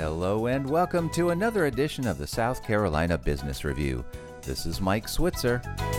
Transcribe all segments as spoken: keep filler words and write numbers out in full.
Hello and welcome to another edition of the South Carolina Business Review. This is Mike Switzer.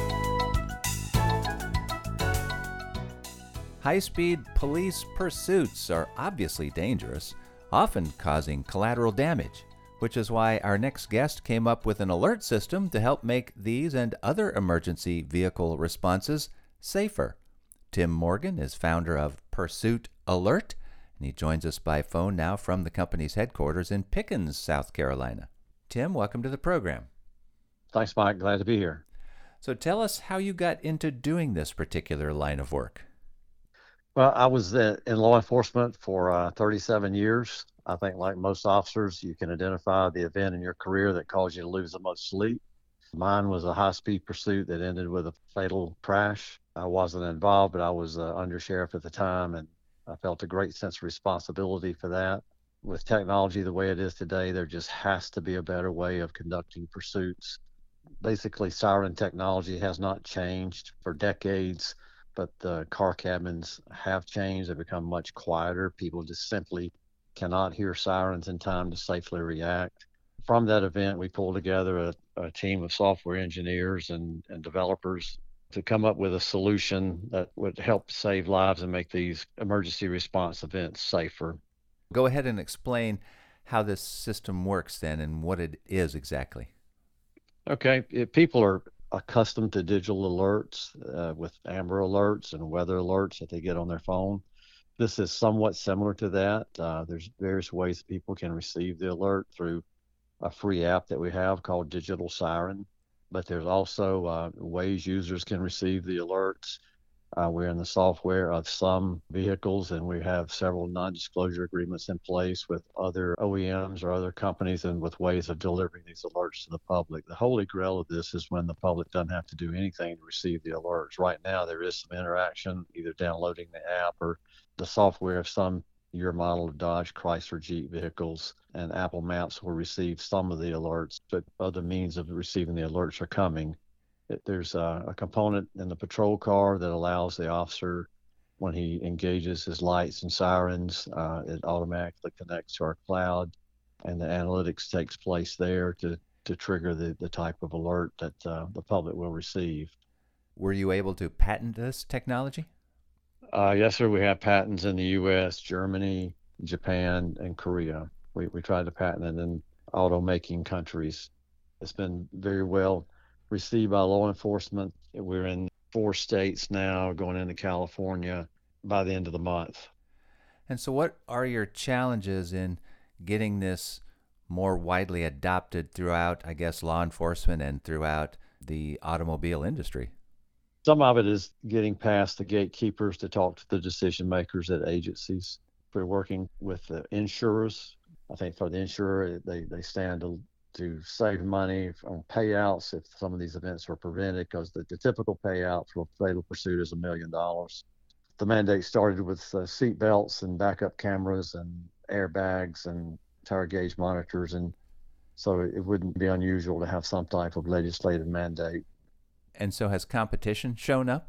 High-speed police pursuits are obviously dangerous, often causing collateral damage, which is why our next guest came up with an alert system to help make these and other emergency vehicle responses safer. Tim Morgan is founder of Pursuit Alert, and he joins us by phone now from the company's headquarters in Pickens, South Carolina. Tim, welcome to the program. Thanks, Mike. Glad to be here. So tell us how you got into doing this particular line of work. Well, I was uh, in law enforcement for uh, thirty-seven years. I think like most officers, you can identify the event in your career that caused you to lose the most sleep. Mine was a high-speed pursuit that ended with a fatal crash. I wasn't involved, but I was uh, undersheriff at the time, and I felt a great sense of responsibility for that. With technology the way it is today, there just has to be a better way of conducting pursuits. Basically, siren technology has not changed for decades, but the car cabins have changed. They've become much quieter. People just simply cannot hear sirens in time to safely react. From that event, we pulled together a, a team of software engineers and, and developers to come up with a solution that would help save lives and make these emergency response events safer. Go ahead and explain how this system works then and what it is exactly. Okay, if people are accustomed to digital alerts uh, with Amber Alerts and weather alerts that they get on their phone. This is somewhat similar to that. Uh, there's various ways people can receive the alert through a free app that we have called Digital Siren. But there's also uh, ways users can receive the alerts. Uh, we're in the software of some vehicles, and we have several non-disclosure agreements in place with other O E Ms or other companies and with ways of delivering these alerts to the public. The holy grail of this is when the public doesn't have to do anything to receive the alerts. Right now, there is some interaction, either downloading the app or the software of some year model of Dodge, Chrysler, Jeep vehicles, and Apple Maps will receive some of the alerts, but other means of receiving the alerts are coming. It, there's a, a component in the patrol car that allows the officer, when he engages his lights and sirens, uh, it automatically connects to our cloud, and the analytics takes place there to, to trigger the, the type of alert that uh, the public will receive. Were you able to patent this technology? Uh, yes, sir. We have patents in the U S, Germany, Japan, and Korea. We, we tried to patent it in automaking countries. It's been very well received by law enforcement. We're in four states now, going into California by the end of the month. And so what are your challenges in getting this more widely adopted throughout, I guess, law enforcement and throughout the automobile industry? Some of it is getting past the gatekeepers to talk to the decision makers at agencies. We're working with the insurers. I think for the insurer, they, they stand to, to save money on payouts if some of these events are prevented, because the, the typical payout for a fatal pursuit is a million dollars. The mandate started with uh, seat belts and backup cameras and airbags and tire gauge monitors, and so it, it wouldn't be unusual to have some type of legislative mandate. And so has competition shown up?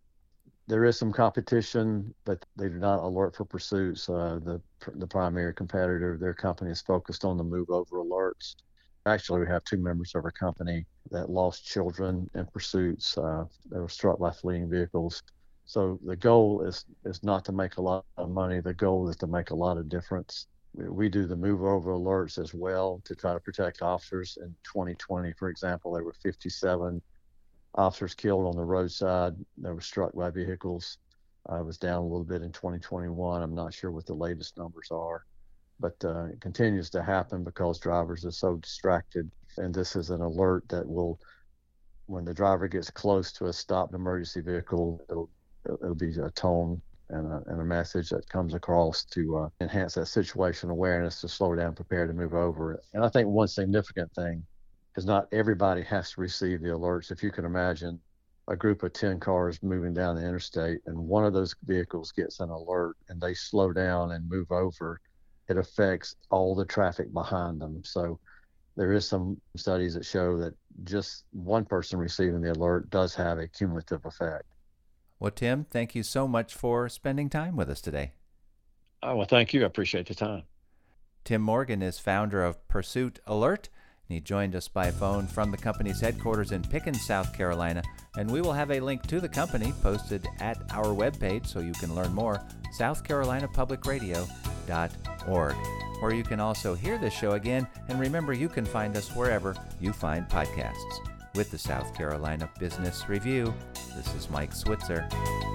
There is some competition, but they do not alert for pursuits. Uh, the the primary competitor, their company is focused on the move over alerts. Actually, we have two members of our company that lost children in pursuits. Uh, they were struck by fleeing vehicles. So the goal is is not to make a lot of money. The goal is to make a lot of difference. We, we do the move over alerts as well to try to protect officers. In twenty twenty, for example, there were fifty-seven officers killed on the roadside that were struck by vehicles. Uh, it was down a little bit in twenty twenty-one. I'm not sure what the latest numbers are, but uh, it continues to happen because drivers are so distracted. And this is an alert that will, when the driver gets close to a stopped emergency vehicle, it'll, it'll be a tone and a, and a message that comes across to uh, enhance that situation awareness, to slow down, prepare to move over it. And I think one significant thing is not everybody has to receive the alerts. If you can imagine a group of ten cars moving down the interstate and one of those vehicles gets an alert and they slow down and move over, it affects all the traffic behind them. So there is some studies that show that just one person receiving the alert does have a cumulative effect. Well, Tim, thank you so much for spending time with us today. Oh, well, thank you. I appreciate the time. Tim Morgan is founder of Pursuit Alert, and he joined us by phone from the company's headquarters in Pickens, South Carolina, and we will have a link to the company posted at our webpage so you can learn more, south carolina public radio dot org, where you can also hear this show again, and remember you can find us wherever you find podcasts. With the South Carolina Business Review, this is Mike Switzer.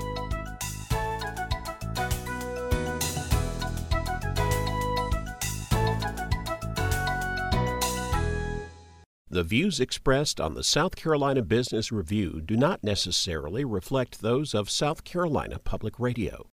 The views expressed on the South Carolina Business Review do not necessarily reflect those of South Carolina Public Radio.